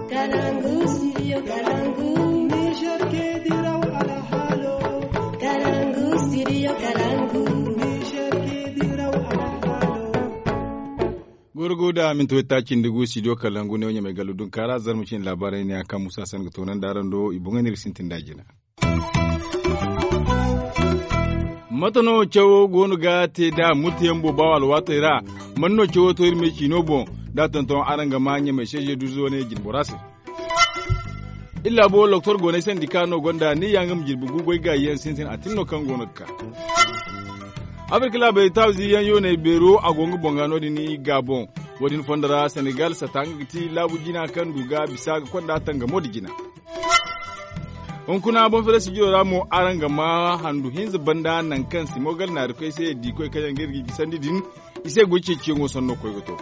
Kalangu, studio Kalangu. Niger ke diraw ala halo. Kalangu, studio Kalangu. Niger ke diraw ala halo. Gurguda min to takin dugu studio Kalangu ne wanya mai galudun kara zarmushin labarai ne akan Musa San ga tonan daren do ibunganir sintin dajina. Matano cewo gonu ga te da mutiyan bo bawal watira manno cewo to irme kinobo da tonton aranga manya mai sheje duzo ne gilborase illa bo doktor gone sandikano gonda ni yangam jirbu gugoi ga yen sintin atinno kan gonaka Afrika bai tawzi yan yo ne bero agongu bongano dini Gabon wadin fondara Senegal satangiti labujina kan duga bisa kwanda tanga modigina kuna bon fere su jira mu aranga ma handu hinzu banda nan kan simogal na rufe sai di koi kayan girgi sandi din ise goce ciwo sonno koi goto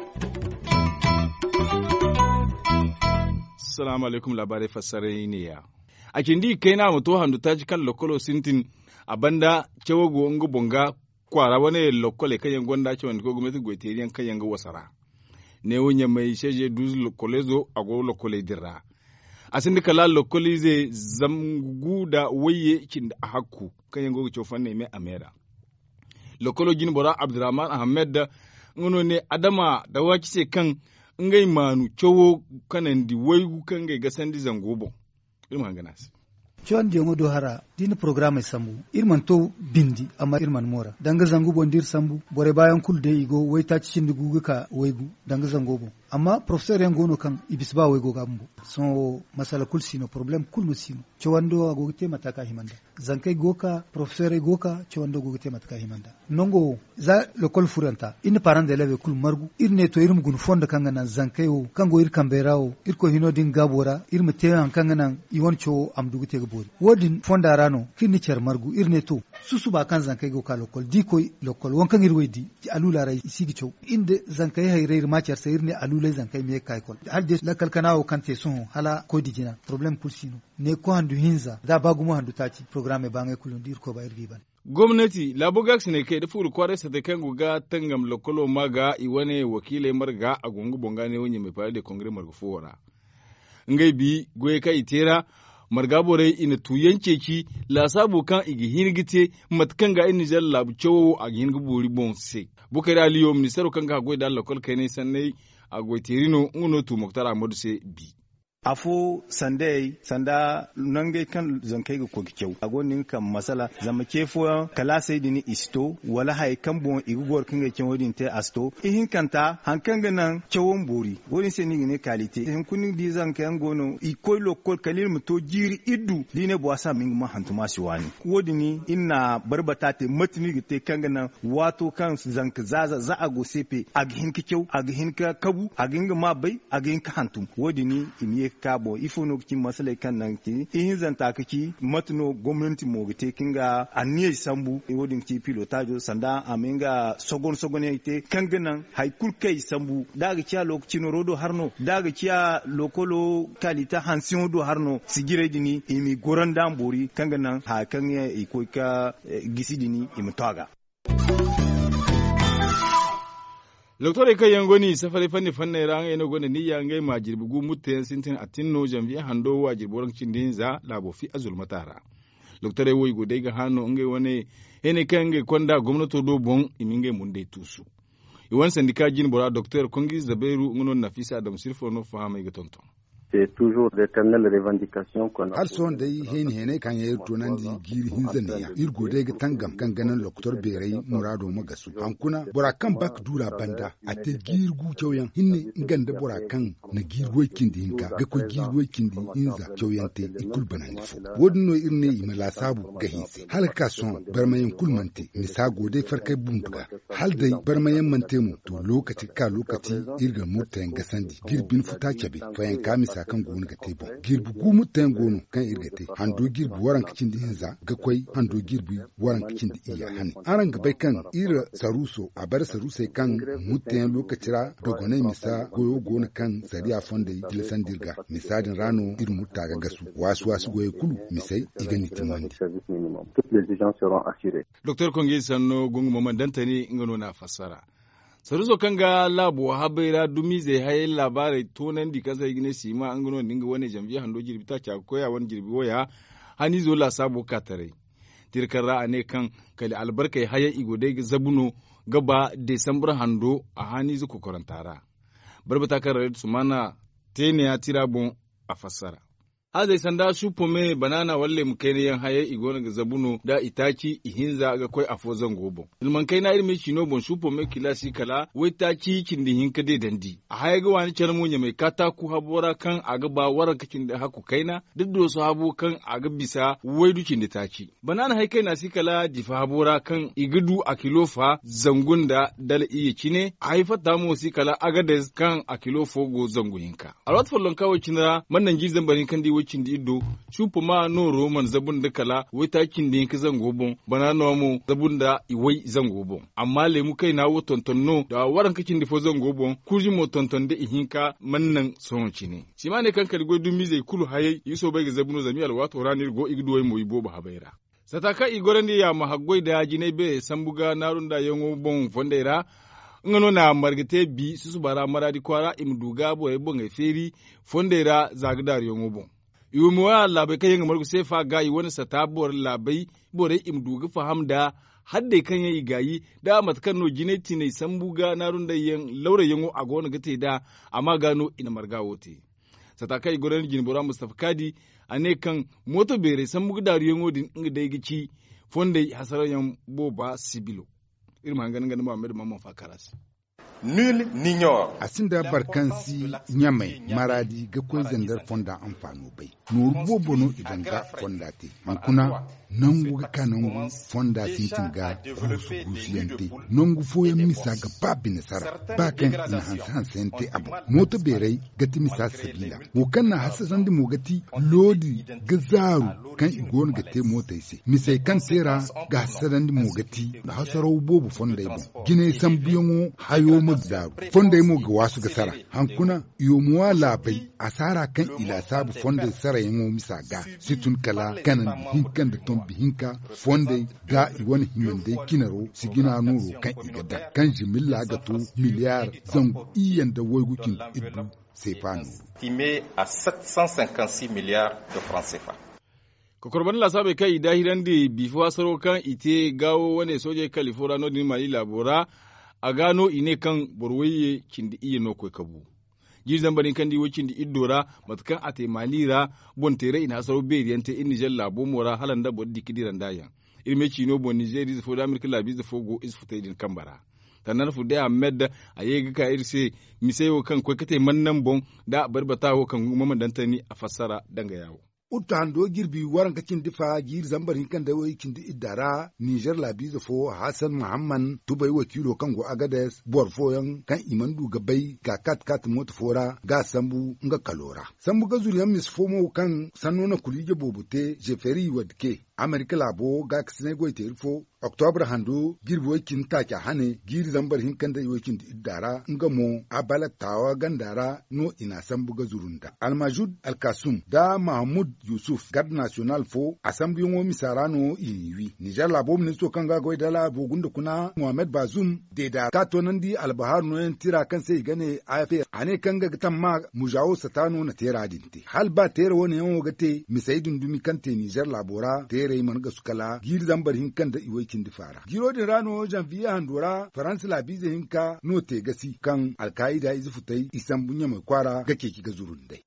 assalamu alaikum labarai fassare ne ya a kindi kai na muto handu taji kan lokolo sintin abanda cewo go ngo bonga kwara wani lokole kayan gonda ce wanda ko gwamnati goiteriyan kayan ga wasara ne wonya mai sheje duz lokolezo ago lokole dirra asin da kala lokoli zai zamgu da waye kin da hakku kan yango ko chofan ne mai amera lokolo gin bora Abdurrahman Ahmed da ngono ne adama da waki se kan ngai manu chowo kanan di waygu kan ngai gasandi zangobo irman ganas Chuan jongo do hara dini programme sambu irman to bindi amma irman mora danga zangu bondir sambu bore bayan kul de igo wai ta cikin dugu ka waigu danga zango bo amma professeur yan gono kan ibisba waigo gambo so masala kul sino problem kul musino chuan do ago te mataka himanda zankai goka professeur goka chuan do go te mataka himanda nongo za lokol furanta in parent de leve kul margu irne to irum gun fonda kanga nan zankai o kango ir kamberawo irko hino din gabora irma te an kanga nan iwon cho am dugu te bori wodin fonda rano kinni cer margu irne to susu ba kan zankai go ka lokol di koy lokol won kan irwedi alula rai isigi chow inde zankai hayre ma cer sa irne alula zankai me kai kol halde la kalkanawo kante son hala ko dijina problem pulsino ne ko handu hinza da bagumo handu tati programme bangai kulun dir ko ba irgi ban gwamnati labogax ne kai da furu kware sa da kan guga tangam lokolo maga iwane wakile marga a gungu bongane wonye mai fare da kongre marga fora ngai bi goye kai tera marga bore ina tuyance ki la sabu kan igi hirgite matkan ga in jal labu chowo a hingu buri bonse bukari aliyo ministero kan ga goye da lokol kai ne sanai a goye terino uno tu moktara modu se bi afo sanda nange kan zankai ga koki kyau agonin kan masala zama kefo kala sai dini isto wala hay kan bon igugor kan ga kyau din te asto ihin kanta hankan ga nan kyawon bori worin sai ni ne kalite in kun di zan kan gono ikoi lokol kalil mu to jiri iddu dine bo asa min ma hantuma shi wani wodini inna barbata te matni te kan ga nan wato kan zanka zaza za a go sepe aghin ki kyau aghin ka kabu aghin ga ma bai aghin ka hantum wodini imiye kabo ifono kin masala kan nan ki in zanta kiki matno gwamnati mo gite kinga aniye sambu e wodin ki pilotajo sanda amenga sogon ite kanganan haikul kai sambu daga kiya lokacin rodo harno daga kiya lokolo kalita hansin do harno sigire dini imi goran dambori kanganan ha kan ya iko ka gisidini imtaga Loktor kai yangoni safari fanni ran eno gona ni yangai ma jirbugu mutayen sintin atinno jambiya hando wa jirboran cindin za labo fi azul matara. Loktor woy go dai ga hano ngai wane ene kange konda gwamnato do bon imingai munde tusu. Iwan sandika jin bora Dr. Kongi Zaberu ngono Nafisa Adam Sirfo no fahama ga tonton. C'est toujours d'éternelles revendications qu'on a. Alson dai hene kan yayi tonan di giri hinzane ya irgo dai ga tangam kan ganan loktor berai murado magasu hankuna burakan bak dura banda a te girgu chauyan hinne nganda burakan na girgoikin di hinka ga ko girgoikin di inza chauyante ikul banani fo wodno irne imala sabu ga hinse halka son barmayan kulmante misago dai farkai bumbuga hal dai barmayan mantemu to lokaci irga mutayen gasandi girbin futa chabe fayan kamisa kan gonu ga tebo girbu gu mutayen gonu kan irgate hando girbu waran kicin da hinza ga kwai hando girbu waran kicin da iya hani aran ga bai kan ira saruso a bar sarusai kan mutayen lokacira dogonai misa goyo gonu kan sariya fonda gilsan dirga misadin rano irin mutta ga gasu wasu goyo kulu misai igani timandi Dr. Kongi Sanno gungu mamman dantani ingano na fassara saruso kanga labo habaira dumi zai haye labarai tonan di kasa gine sima an gano dinga wani jam'iyyar hando jirbi ta ca koya wani jirbi waya hani zo la sabo katare tirkara ane kan kali albarkai haye igode zabuno gaba Desambar hando a hani zuku korantara barbata kan su mana tene ya tira bon a fassara azai sanda su pome banana walle mukene yan haye igona ga zabuno da itaci ihinza ga koi afo zango bon ilman kai na ilmi chino bon su pome kilasi kala wai taci kindi hinka de dandi a haye ga wani charmunya mai kataku habora kan aga ba wara kacin da haku kaina duk da su habo kan aga bisa wai dukin da taci banana hai kai na si kala difa habora kan igudu a kilofa zangun da dal iya cine a haifata mu si kala aga da kan a kilofo go zangu hinka a lot follon kawai cinra mannan gizan barin kan di wacin da ido shupu ma no roman zabun da kala wai takin da yanka zan gobon bana no mu zabun da iwai zan gobon amma lemu kai na wo tontonno da waran kakin da fo zan gobon kuji mo tonton da ihinka mannan sonci ne shi ma ne kan kargo dumi zai kulu haye yiso bai ga zabuno zami alwato ranir go igdo wai mo ibo ba habaira sataka igorandi ya mahaggoi da jine be sambuga narunda yango bon fondera ngano na margete bi susu bara maradi kwara imduga bo e bon e feri fondera zagdar yango bon yumuwa labai kayen margu sai fa gayi wani satabor labai bore imduga fahamda hadde kan yayi gayi da matkan no jineti ne sambuga narunda yan laura yango agona gate da amma gano ina margawote sataka igorandi jinbora Mustafa Kadi ane kan moto bere sambuga daru yango din inga dai gici fonde hasarayan boba sibilo irma ganin Muhammad Mamman Fakaras Nul n'ignore. Asinda barkansi nyamai maradi ga koi zandar fonda amfano bai. Nuru bono idan ga fonda te. Hankuna nangu ga kanangu fonda sintin ga kusu yante. Nangu foya misa ga babi nasara. Bakan ina hansente abu. Moto berei gati misa sabila. Wukan na hasasan di mogati lodi ga zaru kan igon ga te mota ise. Misai kan tera ga hasasan di mogati da hasarau bobu fonda ibo. Gine san biyango hayo magzaru fonda mu ga wasu ga sara hankuna yomuwa labai asara kan ila sabu fonda sara yango misa ga situn kala kanan hinkan da ton bihinka fonda ga iwon himande kinaro sigina nuru kan igada kan jimilla ga to miliyar zango iyan da woigukin iddu sefanu estimé à 756 milliards de francs CFA. Kokorban la sabe kai dahiran di bifo saro kan ite gawo wane soje California no din mali labora a gano ine kan borwaye kindi iye no koy kabu jizan barin kan di wocin di iddora matkan ate malira bon tere ina saro beriyante in Niger labo mora halanda boddi kidiran daya irme chino bon Niger is for America labi is fogo is futaidin kambara tanan fu da Ahmed ayega ka irse miseyo kan koy kate mannan bon da barbatawo kan mamman dantani a fassara danga yawo utando girbi waran kakin difa gir zambarin kan da wai kin idara Niger labi fo Hassan Muhammad tubai wakilo kan go Agades borfoyan kan imandu gabai ga kat mota fora ga sambu nga kalora sambu ga zuriyan misfomo kan sanona kulije bobute jeferi wadke Amerika labo ga kisne go terfo October hando girbi wakin ta hane gir zambarin kan da wakin idara nga mo abala tawa gandara no ina sambu ga zurunda Almajud Alkasum da Mahmud Yusuf Gard National fo Assembly ngo misarano iniwi Niger labo ministro kanga go dala bogunda kuna Mohamed Bazoum de da katonandi albahar no tira kan sai gane afe ane kanga tamma mujawo satano na tera dinte hal ba tera woni yon gate misaidun dumi kante Niger labora tere man ga sukala gir zambar hin kan da iwokin difara giro de rano janvier handora France labize hinka no te gasi kan alkaida izufutai isambunya mai kwara gake ki ga zurundai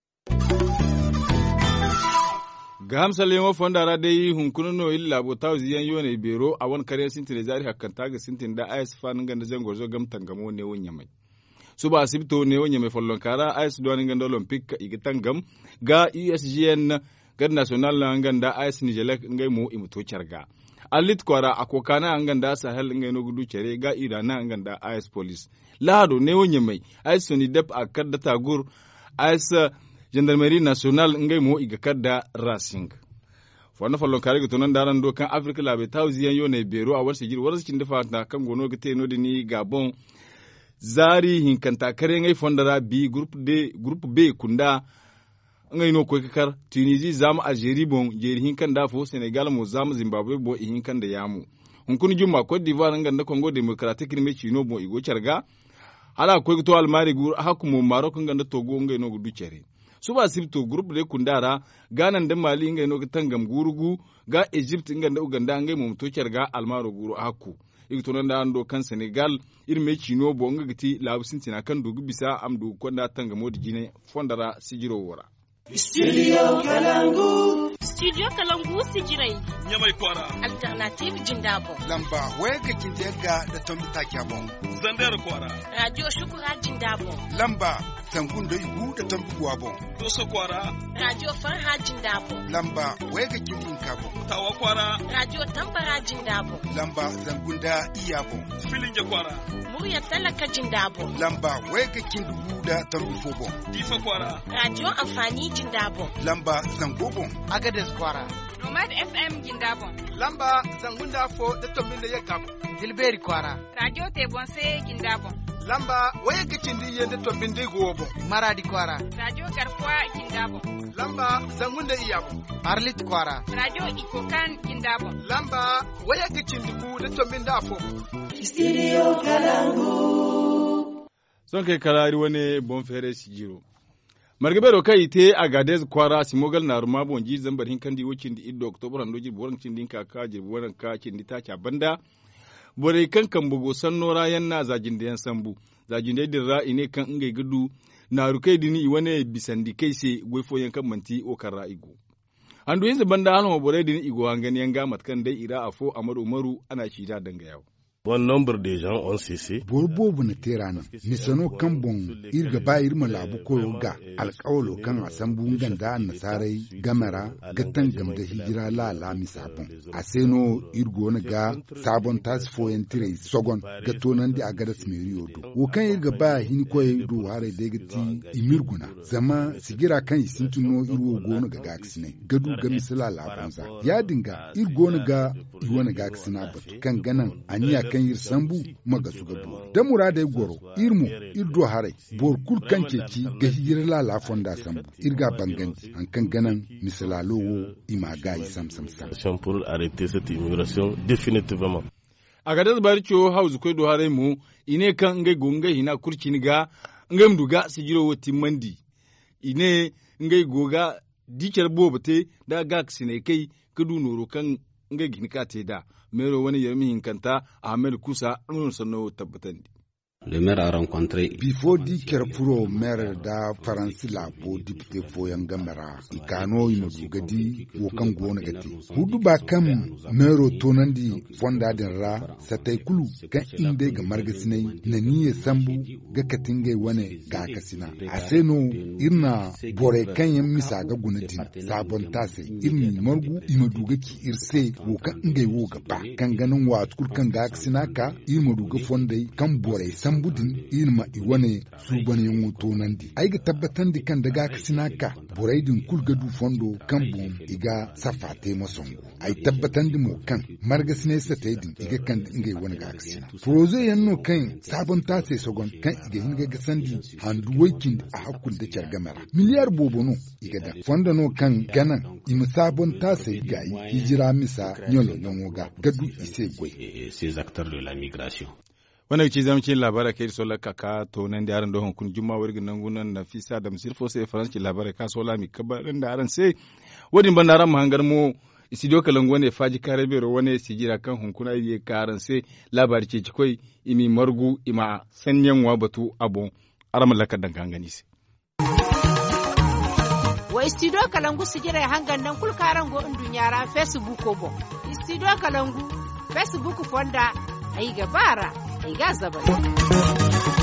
ga hamsal yango fondara dai hunkuno no illa bo tawziyan yone bero a won kare sintin da jari hakkanta ga sintin da AS fan ganda jango zo gam tangamo ne wonya mai suba asibito ne wonya mai follon kara AS do ganda olympic igitan gam ga USGN gad national na ganda AS Nijelek ngai mo imuto charga alit kwara akokana ganda Sahel ngai no gudu chere ga Irana ganda AS police lado ne wonya mai AS ni dep akadda tagur AS Gendarmerie nationale ngai mo iga kadda Racing. Wannan fallon kare ga tonan daran dokan Africa labe tawziyan yone bero a warse girwar cikin dafa na kan gono ga teno da ni Gabon zari hinkanta kare ngai fondara bi group B kunda ngai no ko kakar Tunisia zamu Algeria bon jeri hinkan da fo Senegal mo zamu Zimbabwe bo hinkan da yamu. Hunkun juma Cote d'Ivoire nganda Congo Democratic ne chino bo igo charga hala ko to almari gur hakumo marokon ganda togo ngai no gudu cere suba sibto group de kundara ganan da mali ngai no tangam gurugu ga Egypt nganda uganda ngai mum to cerga almaro guru hakku igto nan da ando kan Senegal irme chino bo ngati labusintina kan dugu bisa amdu konda tangamo dijine fondara sijiro wora Studio Kalangu. Studio Kalangu sijirai. Nyamai kwara. Alternative Jindabo. Lamba wega kintenga da tombita kyabo. Zandar kwara. Radio Shukura Jindabo. Lamba sangundo igu da tombuwa bo. Doso kwara. Radio Farha Jindabo. Lamba wega kintin kabo. Tawa kwara. Radio Tambara Jindabo. Lamba zangunda iyabo. Filinja kwara. Murya Talaka Jindabo. Lamba wega kindugu da tombufobo. Difa kwara. Radio Amfani Jindabo. Lamba zangobo. Agades kwara. Nomad FM Jindabo. Lamba zangunda fo da tombin da yakam. Dilberi kwara. Radio Tebonse Jindabo. Lamba waya gicindi yende tombin da gobo. Maradi kwara. Radio Garkwa Jindabo. Lamba zangunda iyabo. Arlit kwara. Radio Ikokan Jindabo. Lamba waya gicindi ku da tombin da fo. Studio Kalangu. Son kai karari wani bon fere sijiro. Margabero kai te Agadez kwara simogal na ruma bonji zambar hinkandi wocin di iddo Oktober andoji boran cin din kaka jirboran ka cin di ta banda bore kan kan bugo sannora yanna zagin da yan sambu zagin da dirra ine kan ingai gudu na rukai dini wane bisandi kai se goifo yankan manti o karra igo andu yanzu banda hanu bore dini igo hangani yanga matkan dai ira afo Amadu Umaru ana shida danga yawo. Bon nombre de gens ont cessé. Borbo bune terana misano kambon irga ba irma labu koyo ga alƙawlo kan asambu ganda nasarai gamara gatan gamda hijira la misabon aseno irgo na ga sabon tasfo entire sogon gatonan di agada smeriyo do wo kan irga ba hin koyo do hare de gati imirguna zama sigira kan isintuno irwo gona ga gaksine gadu ga misala labonza ya dinga irgo na ga iwana gaksina batu kan ganan aniya kan yir sambu maga suga bo da murada goro irmu irdo hare bor kul kanceci ga hijira la fonda sambu irga banganti an kan ganan misala lowo imaga sam pour arrêter cette immigration définitivement. Agadez barcho hauzu ko do hare mu ine kan ngai gonga hina kurcini ga ngai mduga sijiro woti mandi ine ngai goga diker bobote da gaksine kai kudu noro kan ngai ginika te da mero wani yarmi hinkanta Ahmed Kusa an sanno tabbatandi. Le maire a rencontré. Before di kerpuro maire da Faransi la bo député foyan gamara ikano ino dugadi wo kan gona gati. Hudu ba kam maire tonandi fonda den ra satai kulu kan inde ga margasinai na niye sambu ga katingai wane ga kasina. Aseno irna bore kan yan misa ga gunadin sabon tase irni margu ino dugaki irse wo kan ingai wo gaba kan ganin wa tukur kan ga kasina ka irma duga fondai kan bore budin ilma iwane su bane yin tonandi ai ga tabbatan di kan daga kasina ka boraidin kulgadu fondo kan bom iga safate masongo ai tabbatan di mo kan margasine sataidin iga kan ingai wani ga kasina proje yanno kan sabon tase sogon kan iga hinga ga sandi handu wakin a hakun da kyargamara miliyar bobono iga da fondo no kan ganan ima sabon tase ga hijira misa nyolo nyonga gadu ise gwe ces acteurs de la migration. Wannan ce zamu ce labara kai sola kaka to nan da yaran dohon kun juma wirgin nan gunan Nafisa da Musirfo sai faranci labara ka sola mi kabarin da yaran sai wadin ban ran mahangar mu Studio Kalangu ne faji kare bero wane sigira kan hunkuna yi karan sai labari ce cikoi imi margu ima sanyan wa batu abun araman lakar dan gangani sai wa Studio Kalangu sigira hangan nan kulkaran go indun yara Facebook ko bo Studio Kalangu Facebook fonda ai gabara ai ga zabari